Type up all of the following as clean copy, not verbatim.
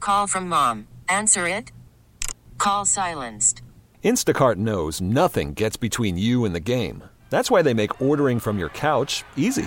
Call from mom. Answer it. Call silenced. Instacart knows nothing gets between you and the game. That's why they make ordering from your couch easy.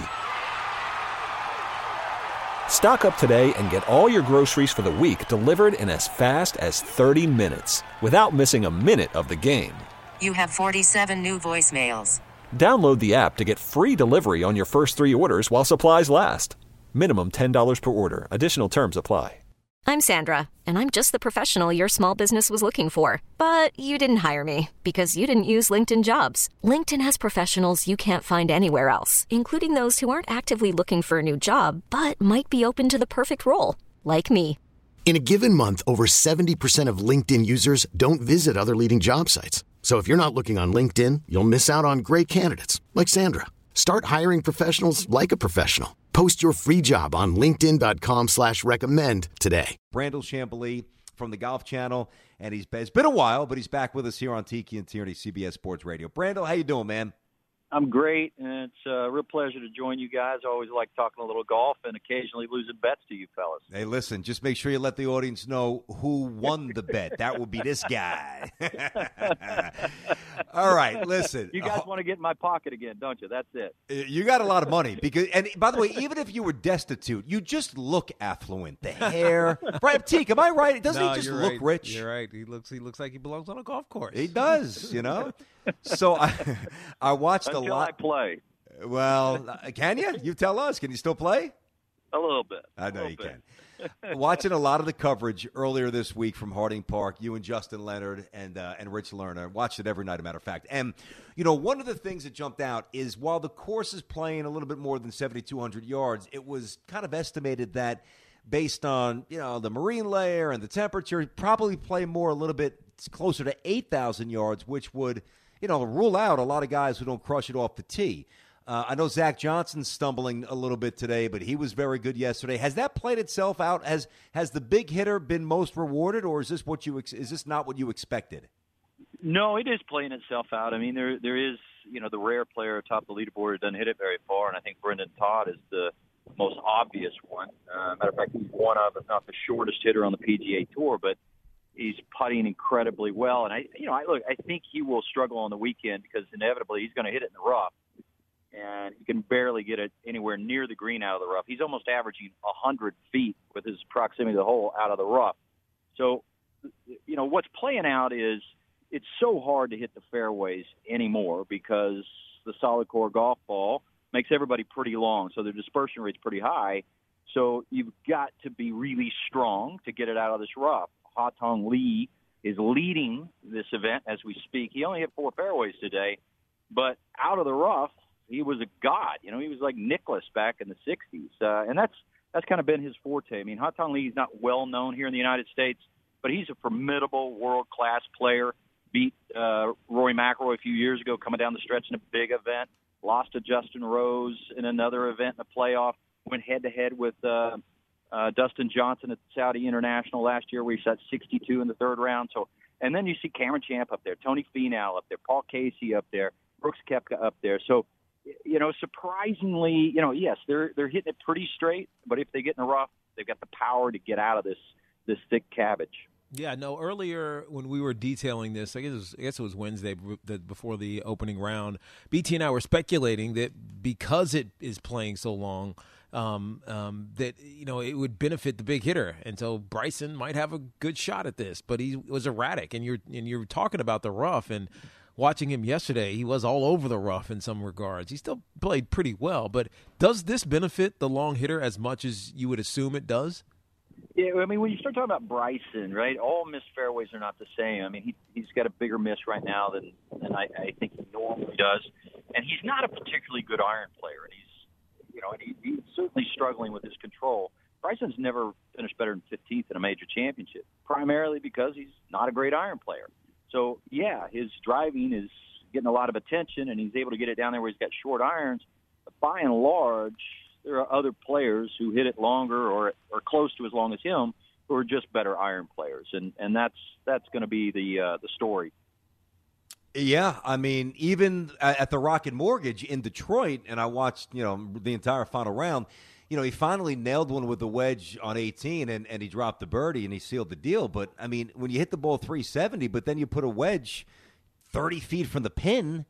Stock up today and get all your groceries for the week delivered in as fast as 30 minutes without missing a minute of the game. You have 47 new voicemails. Download the app to get free delivery on your first 3 orders while supplies last. Minimum $10 per order. Additional terms apply. I'm Sandra, and I'm just the professional your small business was looking for. But you didn't hire me because you didn't use LinkedIn Jobs. LinkedIn has professionals you can't find anywhere else, including those who aren't actively looking for a new job, but might be open to the perfect role, like me. In a given month, over 70% of LinkedIn users don't visit other leading job sites. So if you're not looking on LinkedIn, you'll miss out on great candidates like Sandra. Start hiring professionals like a professional. Post your free job on linkedin.com/recommend today. Brandel Chambly from the Golf Channel, and it's been a while, but he's back with us here on Tiki and Tierney, CBS Sports Radio. Brandel, how you doing, man? I'm great, and it's a real pleasure to join you guys. I always like talking a little golf and occasionally losing bets to you fellas. Hey, listen, just make sure you let the audience know who won the bet. That would be this guy. All right, listen. You guys want to get in my pocket again, don't you? That's it. You got a lot of money. And by the way, even if you were destitute, you just look affluent. The hair. Right, Teak, am I right? Doesn't he just look rich? You're right. He looks like he belongs on a golf course. He does, you know? So I watched a lot. Until I play. Well, can you? You tell us. Can you still play? A little bit. I know you can. Watching a lot of the coverage earlier this week from Harding Park, you and Justin Leonard and Rich Lerner. Watched it every night, as a matter of fact. And, you know, one of the things that jumped out is while the course is playing a little bit more than 7,200 yards, it was kind of estimated that based on, you know, the marine layer and the temperature, probably play more a little bit closer to 8,000 yards, which would, you know, rule out a lot of guys who don't crush it off the tee. I know Zach Johnson's stumbling a little bit today, but he was very good yesterday. Has that played itself out? Has the big hitter been most rewarded, or is this not what you expected? No, it is playing itself out. I mean, there is, you know, the rare player atop the leaderboard who doesn't hit it very far, and I think Brendan Todd is the most obvious one. Matter of fact, he's one of, if not the shortest hitter on the PGA Tour, but he's putting incredibly well. And I think he will struggle on the weekend because inevitably he's going to hit it in the rough. And he can barely get it anywhere near the green out of the rough. He's almost averaging 100 feet with his proximity to the hole out of the rough. So, you know, what's playing out is it's so hard to hit the fairways anymore because the solid core golf ball makes everybody pretty long, so the dispersion rate's pretty high. So you've got to be really strong to get it out of this rough. Ha-Tong Lee is leading this event as we speak. He only hit 4 fairways today, but out of the rough, he was a god. You know, he was like Nicklaus back in the 60s. And that's kind of been his forte. I mean, Ha-Tong Lee is not well known here in the United States, but he's a formidable world-class player. Beat Rory McIlroy a few years ago coming down the stretch in a big event. Lost to Justin Rose in another event in a playoff. Went head-to-head with Dustin Johnson at the Saudi International last year where he shot 62 in the third round. So, and then you see Cameron Champ up there, Tony Finau up there, Paul Casey up there, Brooks Koepka up there. So, you know, surprisingly, you know, yes, they're hitting it pretty straight, but if they get in the rough, they've got the power to get out of this thick cabbage. Yeah, no, earlier when we were detailing this, I guess it was Wednesday before the opening round, BT and I were speculating that because it is playing so long, that, you know, it would benefit the big hitter. And so Bryson might have a good shot at this, but he was erratic. And you're talking about the rough, and watching him yesterday, he was all over the rough in some regards. He still played pretty well, but does this benefit the long hitter as much as you would assume it does? Yeah, I mean, when you start talking about Bryson, right, all missed fairways are not the same. I mean, he's got a bigger miss right now than I think he normally does. And he's not a particularly good iron player, and he's certainly struggling with his control. Bryson's never finished better than 15th in a major championship, primarily because he's not a great iron player. So, yeah, his driving is getting a lot of attention, and he's able to get it down there where he's got short irons. But by and large, there are other players who hit it longer or close to as long as him who are just better iron players, and that's going to be the story. Yeah, I mean, even at the Rocket Mortgage in Detroit, and I watched, you know, the entire final round, he finally nailed one with the wedge on 18, and he dropped the birdie, and he sealed the deal. But, I mean, when you hit the ball 370, but then you put a wedge 30 feet from the pin,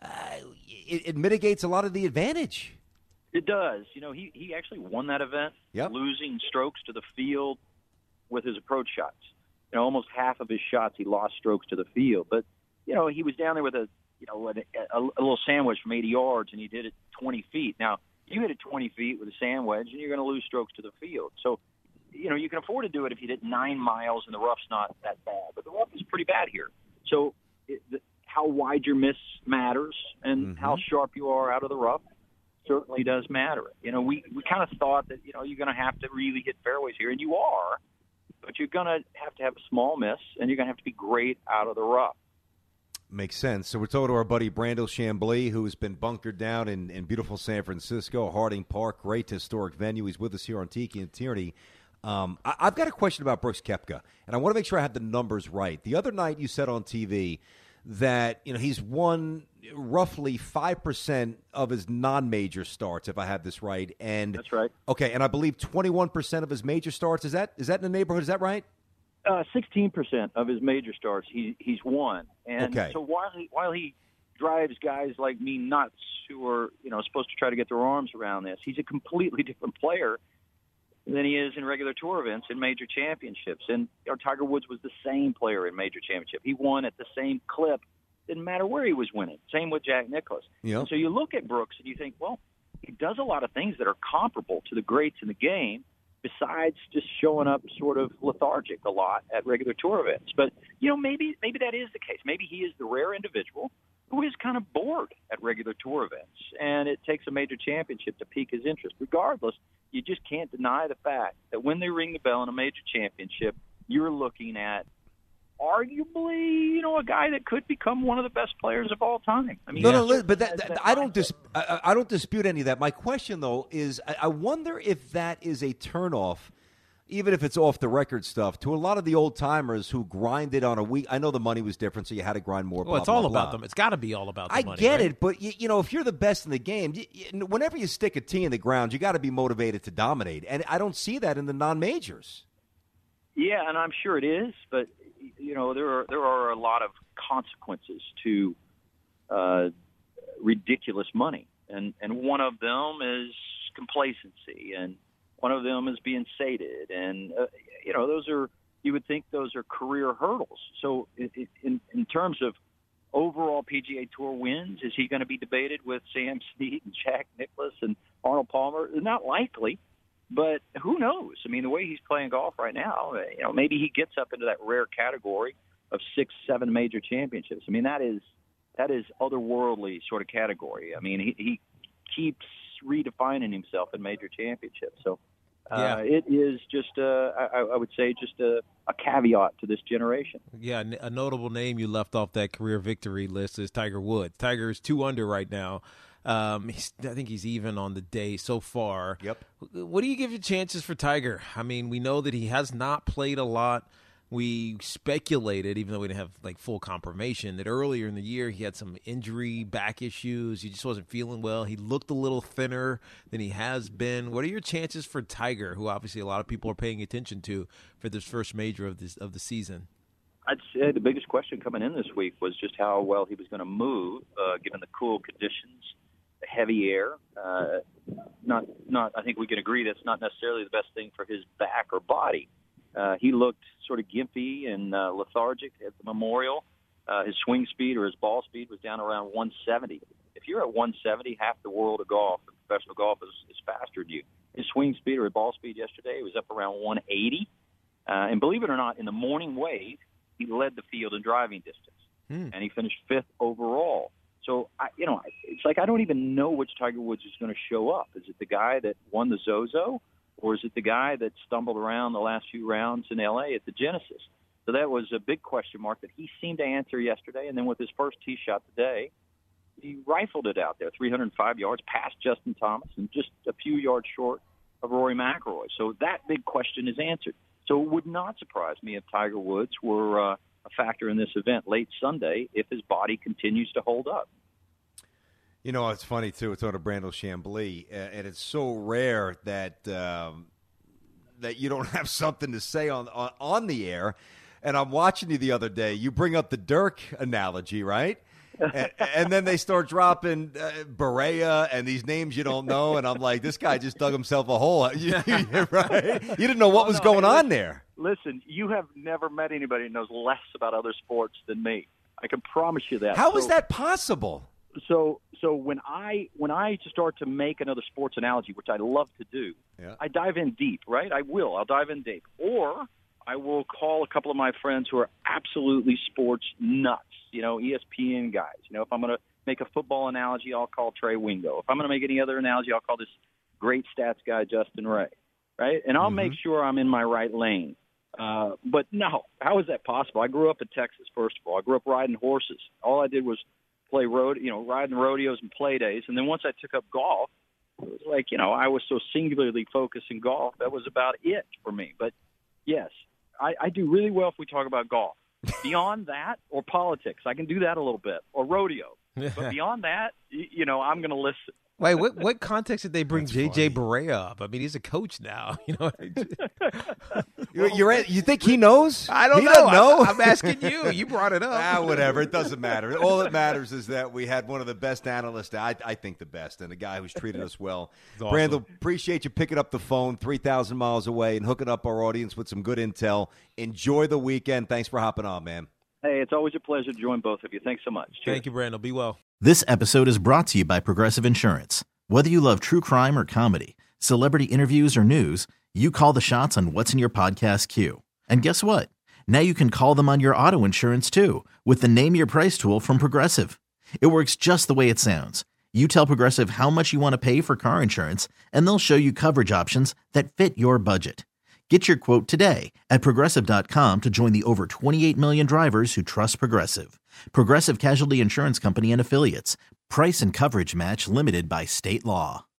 it mitigates a lot of the advantage. It does. He actually won that event, losing strokes to the field with his approach shots. Almost half of his shots he lost strokes to the field. But, he was down there with a little sand wedge from 80 yards, and he did it 20 feet. Now, you hit it 20 feet with a sand wedge, and you're going to lose strokes to the field. So, you can afford to do it if you hit 9 miles and the rough's not that bad. But the rough is pretty bad here. So how wide your miss matters, and how sharp you are out of the rough certainly does matter. We kind of thought that, you're going to have to really hit fairways here, and you are, but you're going to have a small miss, and you're going to have to be great out of the rough. Makes sense. So we're talking to our buddy Brandel Chambly, who's been bunkered down in beautiful San Francisco, Harding Park, great historic venue. He's with us here on Tiki and Tierney. I've got a question about Brooks Koepka, and I want to make sure I have the numbers right. The other night you said on TV that he's won roughly 5% of his non-major starts, if I have this right. And that's right. Okay, and I believe 21% of his major starts. Is that in the neighborhood? Is that right? 16% of his major starts he's won. And okay. So while he drives guys like me nuts who are supposed to try to get their arms around this, he's a completely different player than he is in regular tour events and major championships. And Tiger Woods was the same player in major championship. He won at the same clip. Didn't matter where he was winning. Same with Jack Nicklaus. Yep. And so you look at Brooks and you think, well, he does a lot of things that are comparable to the greats in the game, besides just showing up sort of lethargic a lot at regular tour events. But, maybe that is the case. Maybe he is the rare individual who is kind of bored at regular tour events, and it takes a major championship to pique his interest. Regardless, you just can't deny the fact that when they ring the bell in a major championship, you're looking at arguably, a guy that could become one of the best players of all time. I mean, I don't dispute any of that. My question, though, is I wonder if that is a turnoff, even if it's off the record stuff, to a lot of the old timers who grinded on a week. I know the money was different, so you had to grind more. Well, it's all about them. It's got to be all about the money. I get right? it, but if you're the best in the game, whenever you stick a tee in the ground, you got to be motivated to dominate, and I don't see that in the non-majors. Yeah, and I'm sure it is, but there are a lot of consequences to ridiculous money, and one of them is complacency, and one of them is being sated, and you would think those are career hurdles. So in terms of overall PGA Tour wins, is he going to be debated with Sam Snead and Jack Nicklaus and Arnold Palmer? Not likely. But who knows? I mean, the way he's playing golf right now, maybe he gets up into that rare category of 6-7 major championships. I mean, that is otherworldly sort of category. I mean, he keeps redefining himself in major championships. So it is just, I would say, just a caveat to this generation. Yeah, a notable name you left off that career victory list is Tiger Woods. Tiger is 2 under right now. I think he's even on the day so far. Yep. What do you give your chances for Tiger? I mean, we know that he has not played a lot. We speculated, even though we didn't have full confirmation, that earlier in the year he had some injury, back issues. He just wasn't feeling well. He looked a little thinner than he has been. What are your chances for Tiger, who obviously a lot of people are paying attention to for this first major of the season? I'd say the biggest question coming in this week was just how well he was going to move, given the cool conditions. Heavy air, not. I think we can agree that's not necessarily the best thing for his back or body. He looked sort of gimpy and lethargic at the Memorial. His swing speed or his ball speed was down around 170. If you're at 170, half the world of golf, professional golf, is faster than you. His swing speed or his ball speed yesterday was up around 180. And believe it or not, in the morning wave, he led the field in driving distance, and he finished 5th overall. So, it's like I don't even know which Tiger Woods is going to show up. Is it the guy that won the Zozo, or is it the guy that stumbled around the last few rounds in L.A. at the Genesis? So that was a big question mark that he seemed to answer yesterday. And then with his first tee shot today, he rifled it out there, 305 yards past Justin Thomas and just a few yards short of Rory McIlroy. So that big question is answered. So it would not surprise me if Tiger Woods were a factor in this event late Sunday if his body continues to hold up. You know, it's funny, too. It's on a Brandel Chambly, and it's so rare that that you don't have something to say on the air. And I'm watching you the other day. You bring up the Dirk analogy, right? and then they start dropping Barea and these names you don't know. And I'm like, this guy just dug himself a hole. Right? You didn't know what was going on there. Listen, you have never met anybody who knows less about other sports than me. I can promise you that. How is that possible? So when I start to make another sports analogy, which I love to do, I dive in deep, right? I'll dive in deep. Or I will call a couple of my friends who are absolutely sports nuts, ESPN guys. If I'm going to make a football analogy, I'll call Trey Wingo. If I'm going to make any other analogy, I'll call this great stats guy, Justin Ray, right? And I'll make sure I'm in my right lane. But no, how is that possible? I grew up in Texas, first of all. I grew up riding horses. All I did was play riding rodeos and play days. And then once I took up golf, it was like, I was so singularly focused in golf. That was about it for me. But yes, I do really well if we talk about golf. Beyond that, or politics, I can do that a little bit, or rodeo. But beyond that, I'm going to listen. Wait, what context did they bring J.J. Barea up? I mean, he's a coach now. You think he knows? I don't he know. Doesn't know. I'm asking you. You brought it up. Whatever. It doesn't matter. All that matters is that we had one of the best analysts. I think the best, and a guy who's treated us well. Awesome. Brandel, appreciate you picking up the phone 3,000 miles away and hooking up our audience with some good intel. Enjoy the weekend. Thanks for hopping on, man. Hey, it's always a pleasure to join both of you. Thanks so much. Cheers. Thank you, Brandel. Be well. This episode is brought to you by Progressive Insurance. Whether you love true crime or comedy, celebrity interviews or news, you call the shots on what's in your podcast queue. And guess what? Now you can call them on your auto insurance too with the Name Your Price tool from Progressive. It works just the way it sounds. You tell Progressive how much you want to pay for car insurance, and they'll show you coverage options that fit your budget. Get your quote today at Progressive.com to join the over 28 million drivers who trust Progressive. Progressive Casualty Insurance Company and Affiliates. Price and coverage match limited by state law.